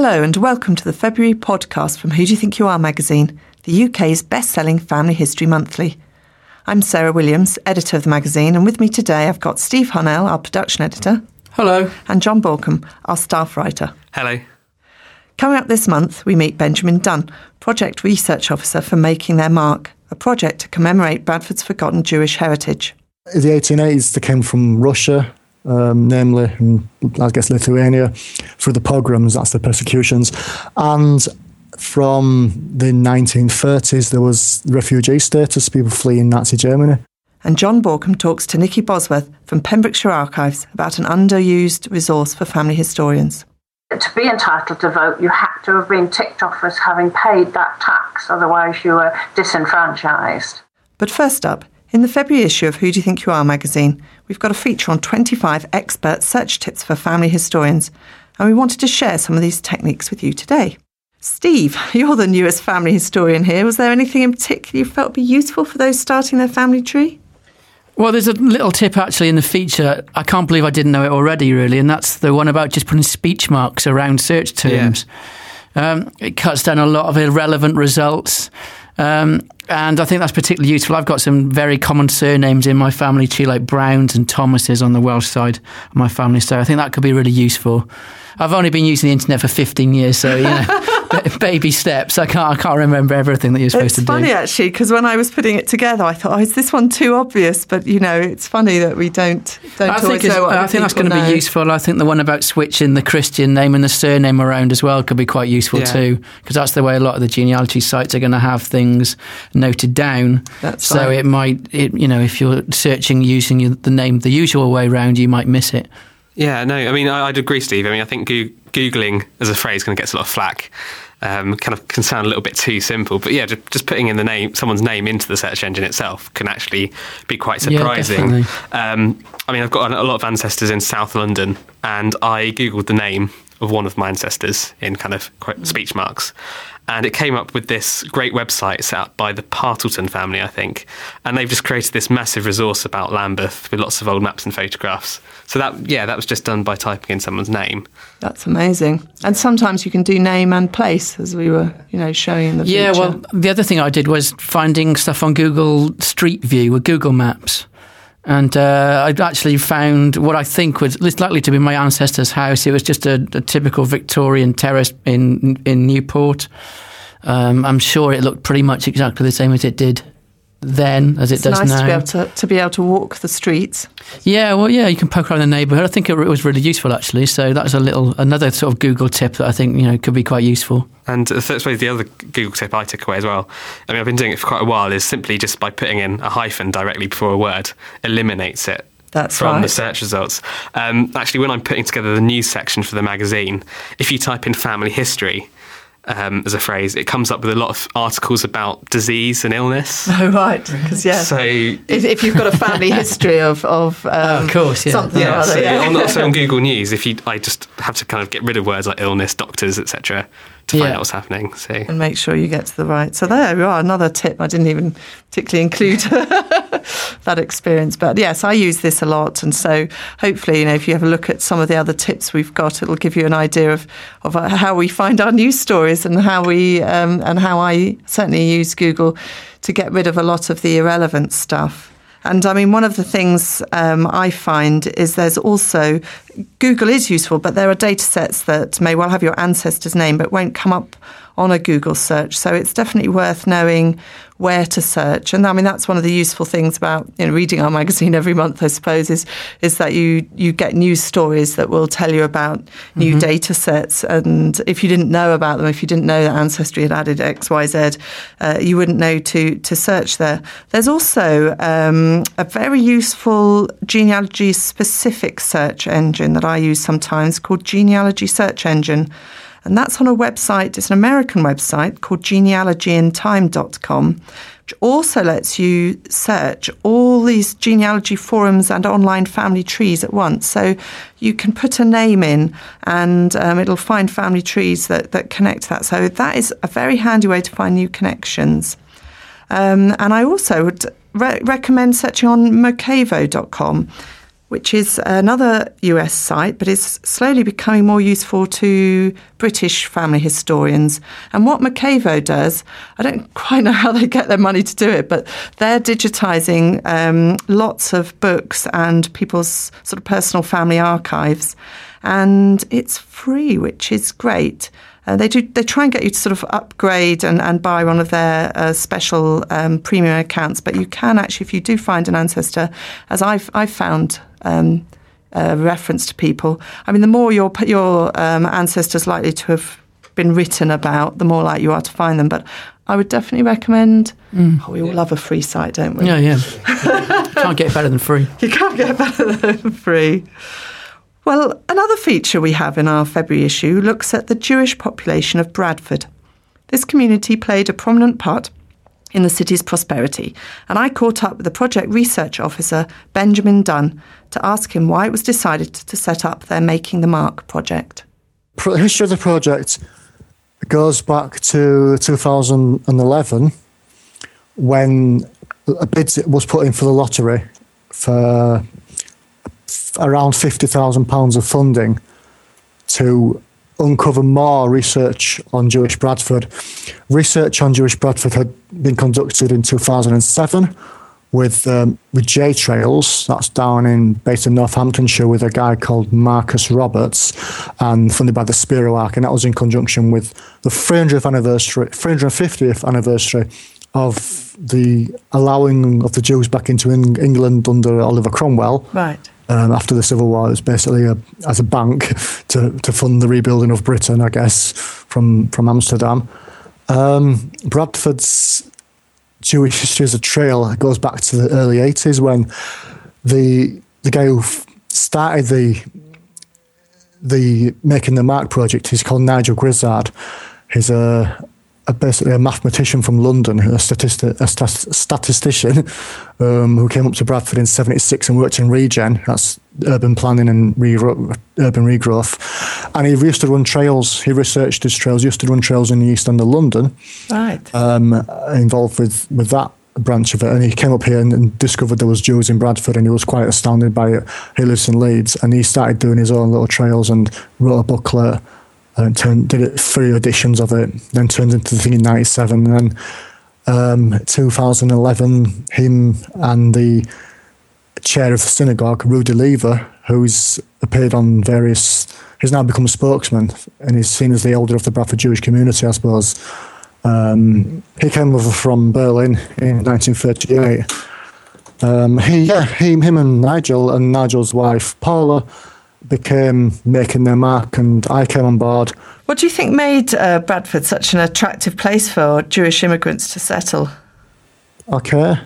Hello and welcome to the February podcast from Who Do You Think You Are magazine, the UK's best-selling family history monthly. I'm Sarah Williams, editor of the magazine, and with me today I've got Steve Hunnell, our production editor. Hello. And John Borkham, our staff writer. Hello. Coming up this month, we meet Benjamin Dunn, Project Research Officer for Making Their Mark, a project to commemorate Bradford's forgotten Jewish heritage. In the 1880s, they came from Russia, namely, I guess, Lithuania, through the pogroms, that's the persecutions. And from the 1930s, there was refugee status, people fleeing Nazi Germany. And John Borkham talks to Nikki Bosworth from Pembrokeshire Archives about an underused resource for family historians. To be entitled to vote, you had to have been ticked off as having paid that tax, otherwise you were disenfranchised. But first up, in the February issue of Who Do You Think You Are magazine, we've got a feature on 25 expert search tips for family historians, and we wanted to share some of these techniques with you today. Steve, you're the newest family historian here. Was there anything in particular you felt would be useful for those starting their family tree? Well, there's a little tip actually in the feature. I can't believe I didn't know it already, really, and that's the one about just putting speech marks around search terms. Yeah. It cuts down a lot of irrelevant results. And I think that's particularly useful. I've got some very common surnames in my family tree, like Browns and Thomases on the Welsh side of my family, so I think that could be really useful. I've only been using the internet for 15 years, so, baby steps. I can't remember everything that you're supposed to do. It's funny, actually, because when I was putting it together, I thought, is this one too obvious? But, it's funny that we don't always know what I think that's going to be useful. I think the one about switching the Christian name and the surname around as well could be quite useful too, because that's the way a lot of the genealogy sites are going to have things noted down. That's so right. it might, if you're searching using the name the usual way round, you might miss it. Yeah, no, I mean, I'd agree, Steve. I mean, I think Googling as a phrase kind of gets a lot of flack. Kind of can sound a little bit too simple, but yeah, just putting in someone's name into the search engine itself can actually be quite surprising. Yeah, I mean, I've got a lot of ancestors in South London, and I Googled the name of one of my ancestors in kind of speech marks. And it came up with this great website set up by the Partleton family, I think. And they've just created this massive resource about Lambeth with lots of old maps and photographs. So that was just done by typing in someone's name. That's amazing. And sometimes you can do name and place, as we were, showing in the feature. Yeah, well, the other thing I did was finding stuff on Google Street View with Google Maps. And I actually found what I think was likely to be my ancestor's house. It was just a typical Victorian terrace in Newport. I'm sure it looked pretty much exactly the same as it did then as it does now. It's nice to be able to walk the streets. Yeah, well, yeah, you can poke around the neighbourhood. I think it was really useful, actually. So that's another sort of Google tip that I think could be quite useful. And I suppose the other Google tip I took away as well, I mean, I've been doing it for quite a while, is simply just by putting in a hyphen directly before a word, eliminates it from the search results. Actually, when I'm putting together the news section for the magazine, if you type in family history as a phrase, it comes up with a lot of articles about disease and illness. Oh, right. Because, so if you've got a family history of course, something or other. So on Google News, I just have to kind of get rid of words like illness, doctors, etc., to find out what's happening. So. And make sure you get to the right. So there you are, another tip. I didn't even particularly include that experience. But yes, I use this a lot. And so hopefully, if you have a look at some of the other tips we've got, it'll give you an idea of how we find our news stories and how I certainly use Google to get rid of a lot of the irrelevant stuff. And I mean, one of the things I find is there's also, Google is useful, but there are data sets that may well have your ancestor's name but won't come up on a Google search. So it's definitely worth knowing where to search. And I mean, that's one of the useful things about reading our magazine every month, I suppose, is that you get news stories that will tell you about new data sets. And if you didn't know about them, if you didn't know that Ancestry had added X, Y, Z, you wouldn't know to search there. There's also a very useful genealogy-specific search engine that I use sometimes called Genealogy Search Engine. And that's on a website, it's an American website called genealogyintime.com, which also lets you search all these genealogy forums and online family trees at once. So you can put a name in and it'll find family trees that connect that. So that is a very handy way to find new connections. And I also would recommend searching on Mocavo.com. which is another US site, but is slowly becoming more useful to British family historians. And what Makavo does, I don't quite know how they get their money to do it, but they're digitising lots of books and people's sort of personal family archives. And it's free, which is great. They try and get you to sort of upgrade and buy one of their special premium accounts, but you can actually, if you do find an ancestor, as I've found reference to people. I mean, the more your ancestors likely to have been written about, the more likely you are to find them. But I would definitely recommend. We all love a free site, don't we? Yeah. Can't get better than free. You can't get better than free. Well, another feature we have in our February issue looks at the Jewish population of Bradford. This community played a prominent part in the city's prosperity, and I caught up with the project research officer, Benjamin Dunn, to ask him why it was decided to set up their Making the Mark project. The history of the project goes back to 2011, when a bid was put in for the lottery for around £50,000 of funding to uncover more research on Jewish Bradford. Research on Jewish Bradford had been conducted in 2007 with J Trails, that's based in Northamptonshire, with a guy called Marcus Roberts, and funded by the Spiro Arc, and that was in conjunction with the 350th anniversary of the allowing of the Jews back into England under Oliver Cromwell. Right. After the Civil War, it was basically as a bank to fund the rebuilding of Britain, I guess, from Amsterdam. Bradford's Jewish history as a trail goes back to the early 80s, when the guy who started the Making the Mark project, he's called Nigel Grizzard. He's basically a mathematician from London, a statistician who came up to Bradford in '76 and worked in Regen, that's urban planning and urban regrowth. And he used to run trails. He researched his trails. He used to run trails in the East End of London. Right. Involved with that branch of it. And he came up here and discovered there was Jews in Bradford, and he was quite astounded by it. He lives in Leeds, and he started doing his own little trails and wrote a booklet. Did it 3 editions of it, then turned into the thing in '97. And then 2011, him and the chair of the synagogue, Rudy Lever, who's appeared on various, he's now become a spokesman, and he's seen as the elder of the Bradford Jewish community, I suppose. He came over from Berlin in 1938. Him and Nigel's wife, Paula, became Making Their Mark, and I came on board. What do you think made Bradford such an attractive place for Jewish immigrants to settle? Okay.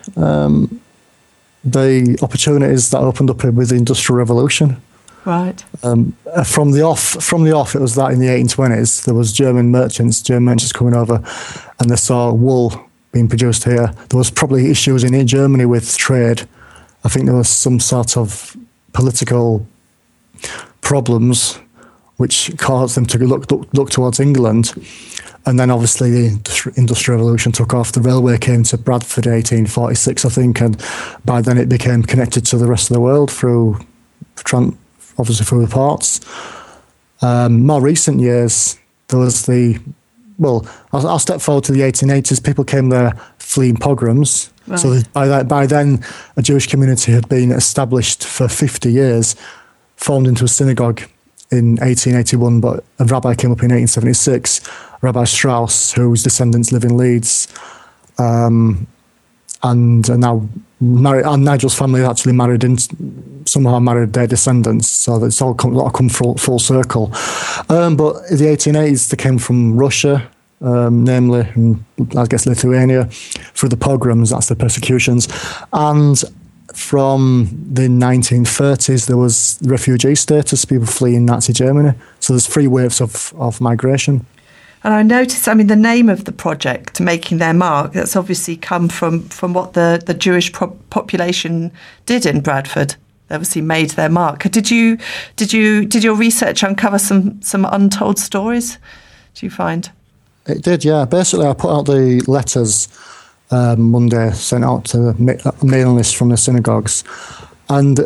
The opportunities that opened up with the Industrial Revolution. Right. From the off, it was that in the 1820s there was German merchants coming over, and they saw wool being produced here. There was probably issues in Germany with trade. I think there was some sort of political problems which caused them to look towards England. And then obviously the Industrial Revolution took off. The railway came to Bradford in 1846, I think, and by then it became connected to the rest of the world obviously through the ports. More recent years, there was I'll step forward to the 1880s. People came there fleeing pogroms. Right. So by then, a Jewish community had been established for 50 years, formed into a synagogue in 1881, but a rabbi came up in 1876, Rabbi Strauss, whose descendants live in Leeds, and now married. And Nigel's family actually somehow married their descendants, so it's all come full circle. But in the 1880s, they came from Russia, namely, I guess, Lithuania, through the pogroms, that's the persecutions, and from the 1930s, there was refugee status, people fleeing Nazi Germany. So there's 3 waves of migration. And I noticed, the name of the project, Making Their Mark, that's obviously come from what the Jewish population did in Bradford. They obviously made their mark. Did your research uncover some untold stories? Do you find? It did, yeah. Basically, I put out the letters Monday, sent out to the mailing list from the synagogues, and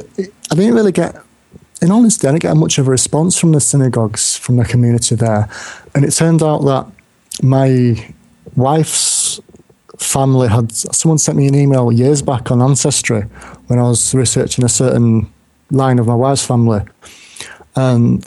I didn't really get, in honesty, I didn't get much of a response from the synagogues, from the community there. And it turned out that my wife's family someone sent me an email years back on Ancestry when I was researching a certain line of my wife's family. And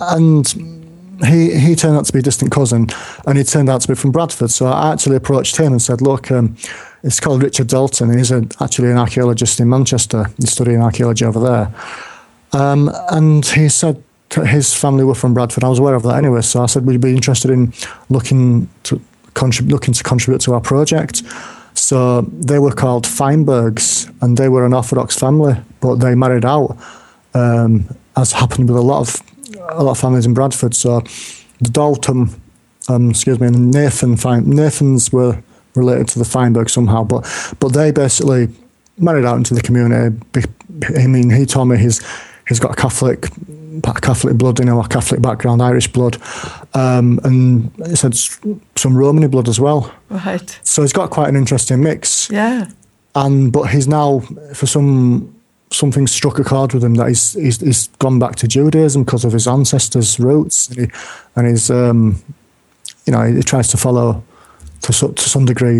he turned out to be a distant cousin, and he turned out to be from Bradford. So I actually approached him and said, look, it's called Richard Dalton, and he's actually an archaeologist in Manchester. He's studying archaeology over there. And he said his family were from Bradford. I was aware of that anyway, so I said, would you be interested in looking to contribute to our project? So they were called Feinbergs, and they were an Orthodox family, but they married out, as happened with a lot of families in Bradford. So the Dalton, and Nathans were related to the Feinberg somehow, but they basically married out into the community. I mean, he told me he's got Catholic blood, a Catholic background, Irish blood, and he said some Romany blood as well. Right. So he's got quite an interesting mix. Yeah. But he's now, for something struck a chord with him, that he's gone back to Judaism because of his ancestors' roots, and he's he tries to follow to some degree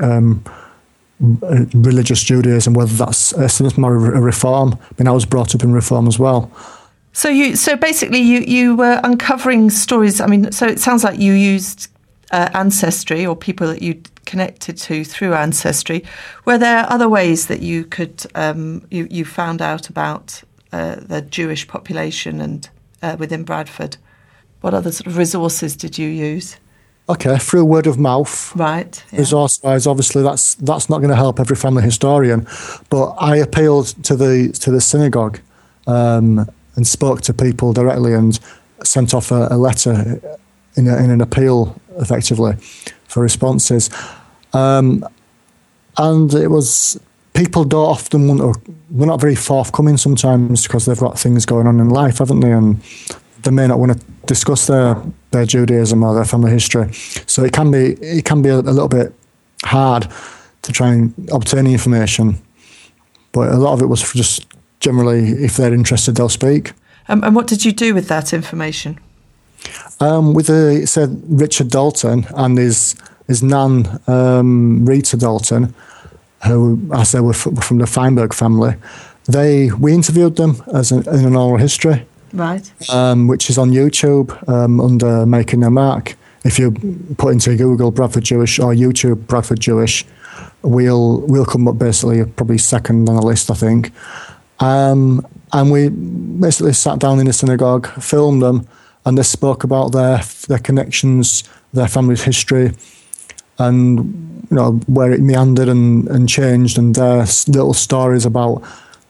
religious Judaism, whether that's more a reform. I mean, I was brought up in reform as well. So basically you were uncovering stories. I mean, so it sounds like you used Ancestry, or people that you connected to through Ancestry. Were there other ways that you could you found out about the Jewish population and within Bradford? What other sort of resources did you use? Okay, through word of mouth. Right. Yeah. Resource-wise, obviously, that's not going to help every family historian. But I appealed to the synagogue and spoke to people directly and sent off a letter in an appeal, effectively, for responses. And it was, people don't often we're not very forthcoming sometimes because they've got things going on in life, haven't they? And they may not want to discuss their Judaism or their family history. So it can be a little bit hard to try and obtain information. But a lot of it was just generally, if they're interested, they'll speak. And what did you do with that information? It said Richard Dalton and his nan, Rita Dalton, who, I said, were from the Feinberg family. We interviewed them in an oral history. Right. Which is on YouTube under Making Their Mark. If you put into Google Bradford Jewish or YouTube Bradford Jewish, we'll come up basically probably second on the list, I think. And we basically sat down in the synagogue, filmed them, and they spoke about their connections, their family's history, and where it meandered and changed, and their little stories about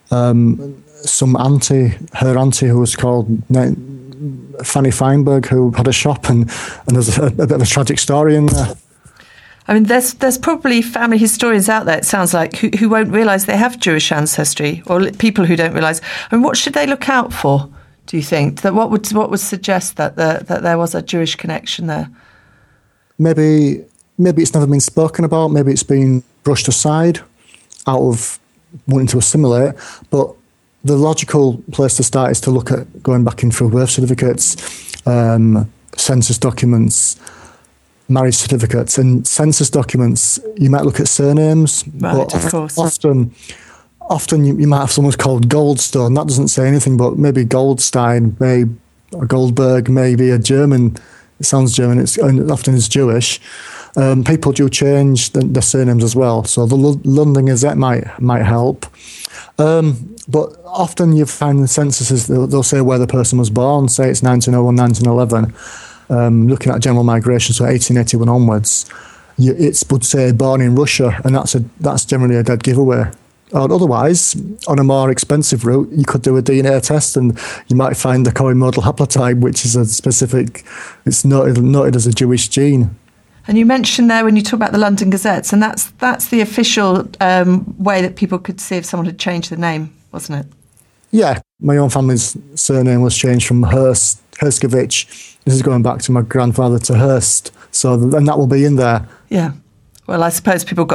her auntie who was called Fanny Feinberg, who had a shop, and there's a bit of a tragic story in there. I mean, there's probably family historians out there, it sounds like, who won't realise they have Jewish ancestry, or people who don't realise. I mean, what should they look out for, do you think? That what would suggest that there was a Jewish connection there? Maybe it's never been spoken about. Maybe it's been brushed aside out of wanting to assimilate. But the logical place to start is to look at going back in through birth certificates, census documents, marriage certificates. And census documents, you might look at surnames. Right, but of course. Often you might have someone called Goldstone. That doesn't say anything, but maybe Goldstein, maybe Goldberg, maybe a German. It sounds German. Often it's Jewish. People do change their surnames as well. So the London Gazette might help. But often you find the censuses, they'll say where the person was born, say it's 1901, 1911. Looking at general migration, so 1881 onwards, it would say born in Russia, and that's generally a dead giveaway. Or otherwise, on a more expensive route, you could do a DNA test and you might find the Cohen-Model haplotype, which is it's noted as a Jewish gene. And you mentioned there when you talk about the London Gazettes, and that's the official way that people could see if someone had changed the name, wasn't it? Yeah, my own family's surname was changed from Herskovich. This is going back to my grandfather to Hurst, and that will be in there. Yeah. Well, I suppose people got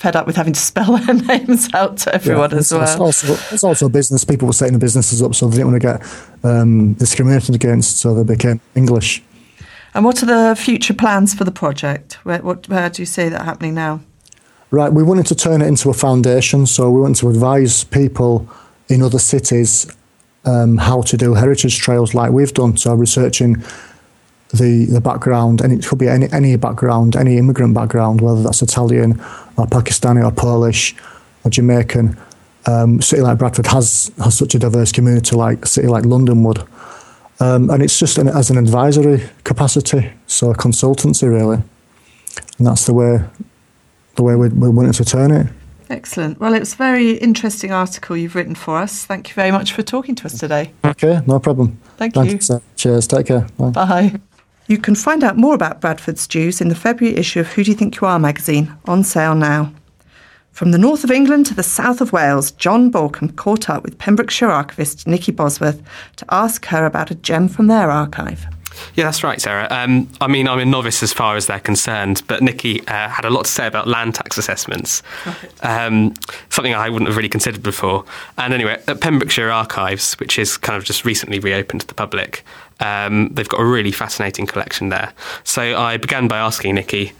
fed up with having to spell their names out to everyone as well. It's also business. People were setting the businesses up, so they didn't want to get discriminated against, so they became English. And what are the future plans for the project? Where do you see that happening now? Right, we wanted to turn it into a foundation, so we wanted to advise people in other cities how to do heritage trails like we've done. So researching the background, and it could be any background, any immigrant background, whether that's Italian or Pakistani or Polish or Jamaican. A city like Bradford has such a diverse community like a city like London would. And it's just as an advisory capacity, so a consultancy really. And that's the way we wanted to turn it. Excellent. Well, it's a very interesting article you've written for us. Thank you very much for talking to us today. Okay, no problem. Thank you. Cheers, take care. Bye. Bye. You can find out more about Bradford stews in the February issue of Who Do You Think You Are magazine, on sale now. From the north of England to the south of Wales, John Borkham caught up with Pembrokeshire archivist Nikki Bosworth to ask her about a gem from their archive. Yeah, that's right, Sarah. I mean, I'm a novice as far as they're concerned, but Nikki had a lot to say about land tax assessments, something I wouldn't have really considered before. And anyway, at Pembrokeshire Archives, which is kind of just recently reopened to the public, they've got a really fascinating collection there. So I began by asking Nikki,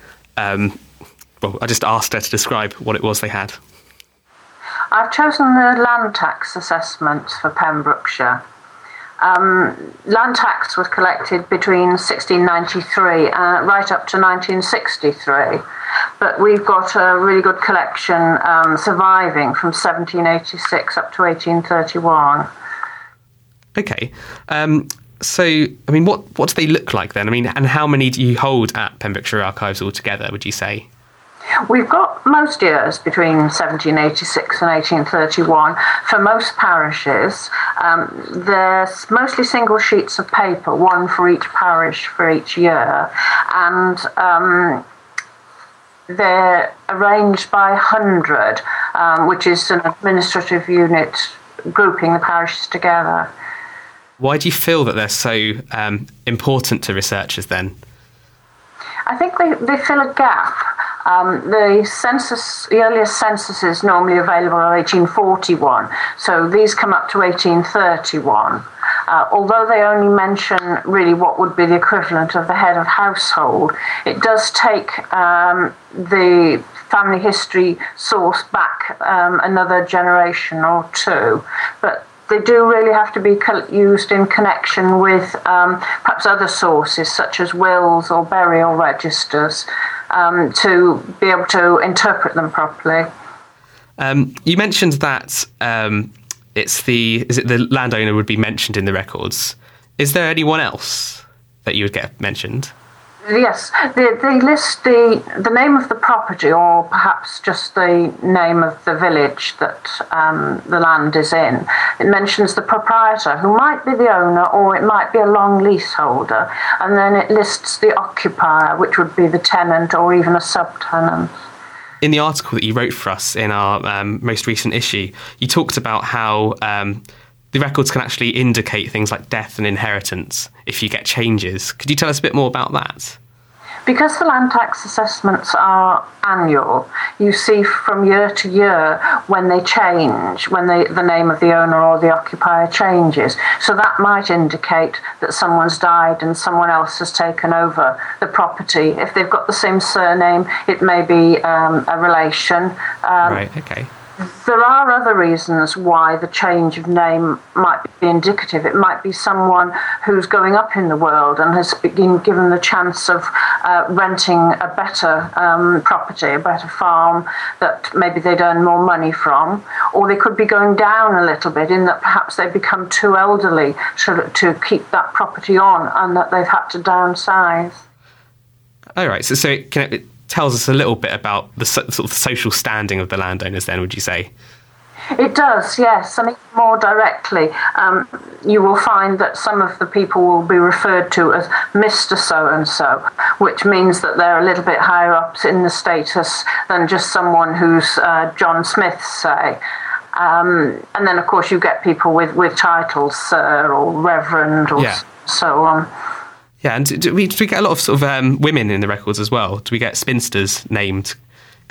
I just asked her to describe what it was they had. I've chosen the land tax assessments for Pembrokeshire. Land tax was collected between 1693 right up to 1963, but we've got a really good collection surviving from 1786 up to 1831. Okay. So, I mean, what do they look like then? I mean, and how many do you hold at Pembrokeshire Archives altogether, would you say? We've got most years between 1786 and 1831 for most parishes. There's mostly single sheets of paper, one for each parish for each year, and they're arranged by 100, which is an administrative unit grouping the parishes together. Why do you feel that they're so important to researchers then? I think they fill a gap. The earliest census is normally available in 1841, so these come up to 1831. Although they only mention really what would be the equivalent of the head of household, it does take the family history source back another generation or two, but they do really have to be used in connection with perhaps other sources such as wills or burial registers to be able to interpret them properly. You mentioned that the landowner would be mentioned in the records. Is there anyone else that you would get mentioned? Yes, they list the name of the property, or perhaps just the name of the village that the land is in. It mentions the proprietor, who might be the owner, or it might be a long leaseholder, and then it lists the occupier, which would be the tenant or even a subtenant. In the article that you wrote for us in our most recent issue, you talked about how the records can actually indicate things like death and inheritance if you get changes. Could you tell us a bit more about that? Because the land tax assessments are annual, you see from year to year when they change, when the name of the owner or the occupier changes. So that might indicate that someone's died and someone else has taken over the property. If they've got the same surname, it may be a relation. Right, okay. There are other reasons why the change of name might be indicative. It might be someone who's going up in the world and has been given the chance of renting a better property, a better farm that maybe they'd earn more money from. Or they could be going down a little bit in that perhaps they've become too elderly to keep that property on and that they've had to downsize. All right, so it tells us a little bit about the sort of social standing of the landowners then, would you say? It does, yes. I mean, more directly, you will find that some of the people will be referred to as Mr. So-and-so, which means that they're a little bit higher up in the status than just someone who's John Smith, say. And then, of course, you get people with titles, Sir or Reverend or so on. Yeah, and do we get a lot of sort of women in the records as well? Do we get spinsters named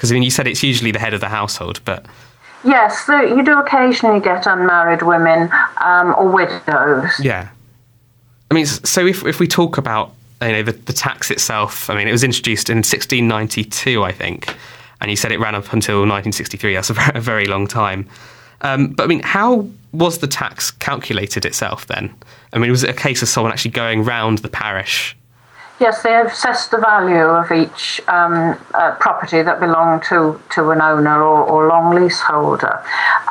Because, I mean, you said it's usually the head of the household, but... Yes, you do occasionally get unmarried women or widows. Yeah. I mean, so if we talk about, the tax itself, I mean, it was introduced in 1692, I think, and you said it ran up until 1963. That's a very long time. But, I mean, how was the tax calculated itself then? I mean, was it a case of someone actually going round the parish? Yes, they assessed the value of each property that belonged to an owner or long leaseholder.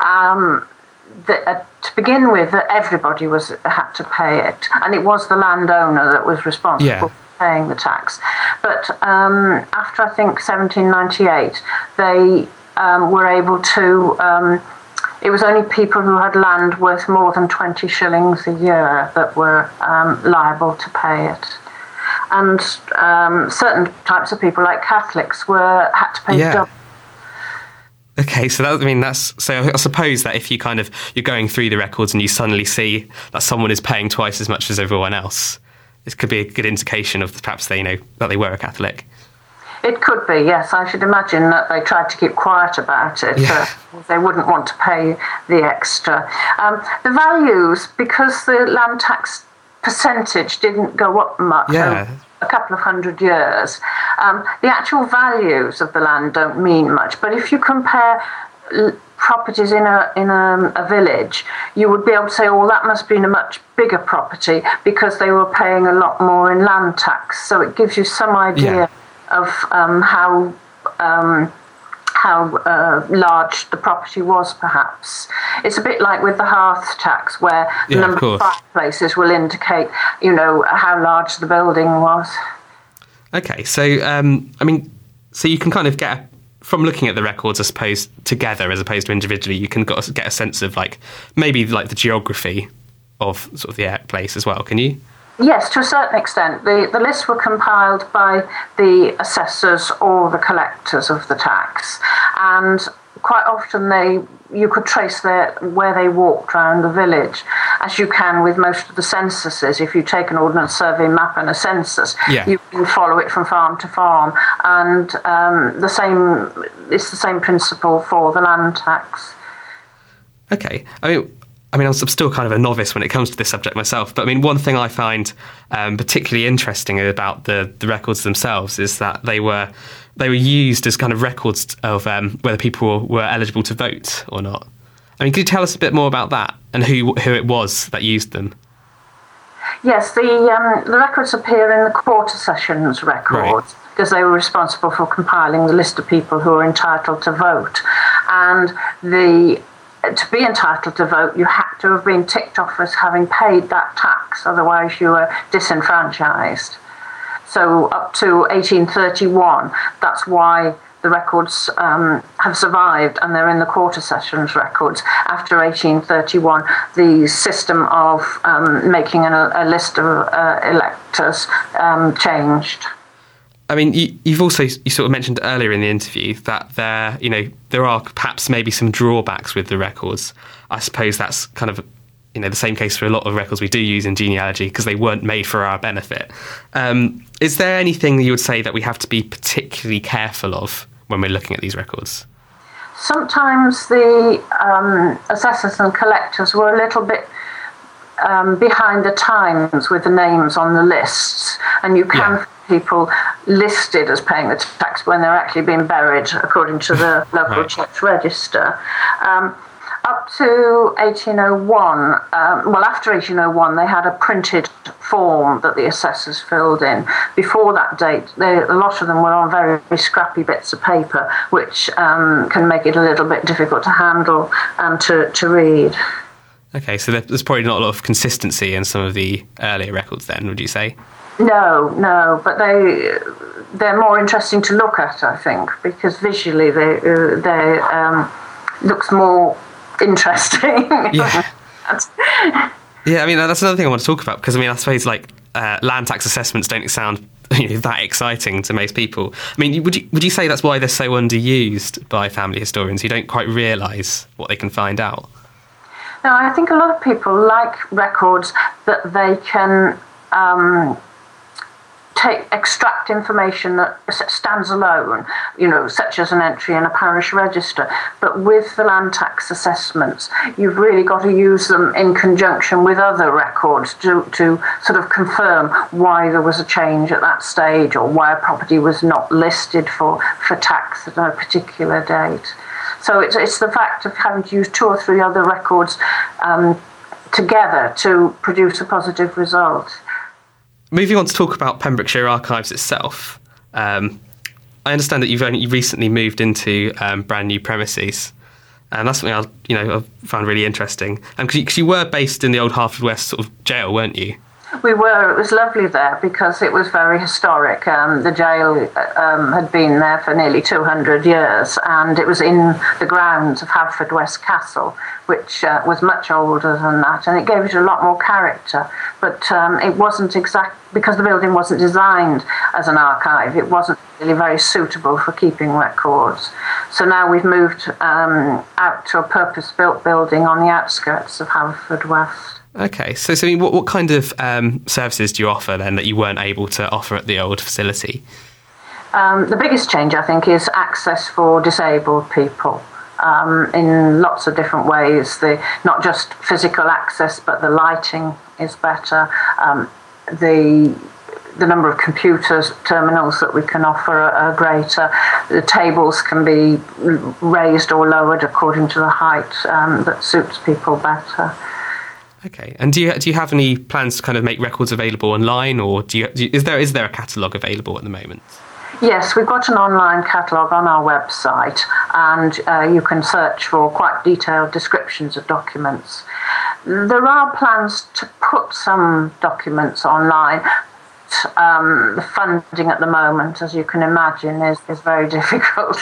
To begin with, everybody had to pay it, and it was the landowner that was responsible for paying the tax. But after, I think, 1798, they were able to... it was only people who had land worth more than 20 shillings a year that were liable to pay it. And certain types of people, like Catholics, had to pay double. Okay, so I suppose that if you're going through the records and you suddenly see that someone is paying twice as much as everyone else, this could be a good indication of perhaps that they were a Catholic. It could be, yes. I should imagine that they tried to keep quiet about it. They wouldn't want to pay the extra. The values, because the land tax percentage didn't go up much over a couple of 100 years. The actual values of the land don't mean much, but if you compare properties in a village, you would be able to say, oh, that must have been a much bigger property because they were paying a lot more in land tax. So it gives you some idea of how large the property was, perhaps. It's a bit like with the hearth tax, where the number of fireplaces will indicate, how large the building was. Okay, so, so you can kind of get, from looking at the records, I suppose, together as opposed to individually, you can get a sense of, maybe the geography of sort of the place as well, can you? Yes, to a certain extent. The lists were compiled by the assessors or the collectors of the tax, and quite often you could trace where they walked around the village, as you can with most of the censuses. If you take an Ordnance Survey map and a census, you can follow it from farm to farm, and it's the same principle for the land tax. Okay, I'm still kind of a novice when it comes to this subject myself, but one thing I find particularly interesting about the records themselves is that they were used as kind of records of whether people were eligible to vote or not. Could you tell us a bit more about that and who it was that used them? Yes, the records appear in the Quarter Sessions records because they were responsible for compiling the list of people who were entitled to vote, and to be entitled to vote, you had to have been ticked off as having paid that tax, otherwise you were disenfranchised. So up to 1831, that's why the records have survived, and they're in the Quarter Sessions records. After 1831, the system of making a list of electors changed. You sort of mentioned earlier in the interview that there are perhaps maybe some drawbacks with the records. I suppose that's kind of the same case for a lot of records we do use in genealogy because they weren't made for our benefit. Is there anything that you would say that we have to be particularly careful of when we're looking at these records? Sometimes the assessors and collectors were a little bit behind the times with the names on the lists, and you can people listed as paying the tax when they're actually being buried according to the local church register. Up to 1801, after 1801, they had a printed form that the assessors filled in. Before that date, a lot of them were on very, very scrappy bits of paper, which can make it a little bit difficult to handle and to read. Okay, so there's probably not a lot of consistency in some of the earlier records then, would you say? No, but they're more interesting to look at, I think, because visually they looks more interesting. Yeah. That's another thing I want to talk about, because I suppose land tax assessments don't sound that exciting to most people. Would you say that's why they're so underused by family historians who don't quite realise what they can find out? No, I think a lot of people like records that they can extract information that stands alone, such as an entry in a parish register. But with the land tax assessments, you've really got to use them in conjunction with other records to sort of confirm why there was a change at that stage, or why a property was not listed for tax at a particular date. So it's the fact of having to use 2 or 3 other records together to produce a positive result. Moving on to talk about Pembrokeshire Archives itself, I understand that you've only recently moved into brand new premises, and that's something I found really interesting. Because you were based in the old Haverfordwest sort of jail, weren't you? We were. It was lovely there because it was very historic. The jail had been there for nearly 200 years, and it was in the grounds of Haverfordwest Castle, which was much older than that, and it gave it a lot more character. But it wasn't because the building wasn't designed as an archive, it wasn't really very suitable for keeping records. So now we've moved out to a purpose-built building on the outskirts of Haverfordwest. Okay, so what kind of services do you offer then that you weren't able to offer at the old facility? The biggest change, I think, is access for disabled people in lots of different ways. Not just physical access, but the lighting is better. The number of computers, terminals that we can offer are greater. The tables can be raised or lowered according to the height that suits people better. Okay, and do you have any plans to kind of make records available online, or is there a catalogue available at the moment? Yes, we've got an online catalogue on our website, and you can search for quite detailed descriptions of documents. There are plans to put some documents online. The funding at the moment, as you can imagine, is very difficult.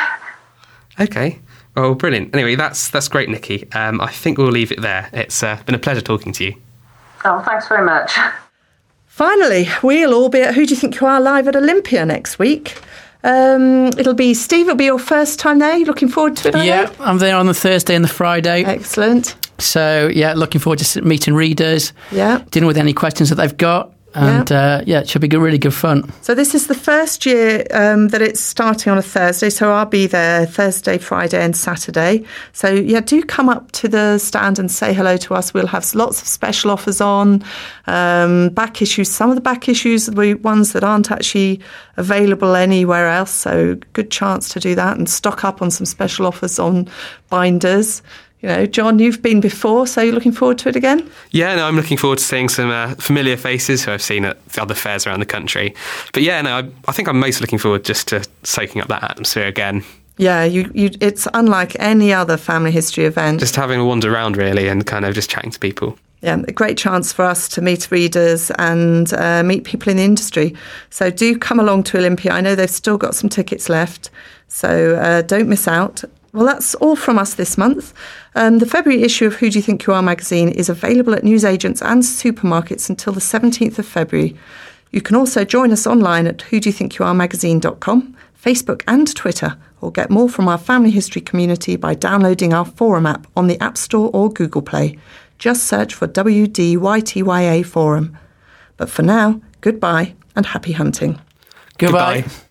Okay. Oh, brilliant. Anyway, that's great, Nikki. I think we'll leave it there. It's been a pleasure talking to you. Oh, thanks very much. Finally, we'll all be at Who Do You Think You Are live at Olympia next week. It'll be your first time there. You looking forward to it? Yeah, I'm there on the Thursday and the Friday. Excellent. So, looking forward to meeting readers, dealing with any questions that they've got. And it should be really good fun. So this is the first year that it's starting on a Thursday. So I'll be there Thursday, Friday and Saturday. So do come up to the stand and say hello to us. We'll have lots of special offers on back issues. Some of the back issues are the ones that aren't actually available anywhere else. So good chance to do that and stock up on some special offers on binders. John, you've been before, so you're looking forward to it again? Yeah, no, I'm looking forward to seeing some familiar faces who I've seen at the other fairs around the country. But I think I'm most looking forward just to soaking up that atmosphere again. Yeah, it's unlike any other family history event. Just having a wander around, really, and kind of just chatting to people. Yeah, a great chance for us to meet readers and meet people in the industry. So do come along to Olympia. I know they've still got some tickets left, so don't miss out. Well, that's all from us this month. The February issue of Who Do You Think You Are magazine is available at newsagents and supermarkets until the 17th of February. You can also join us online at whodouyouthinkyouaremagazine.com, Facebook and Twitter, or get more from our family history community by downloading our forum app on the App Store or Google Play. Just search for WDYTYA Forum. But for now, goodbye and happy hunting. Goodbye. Goodbye.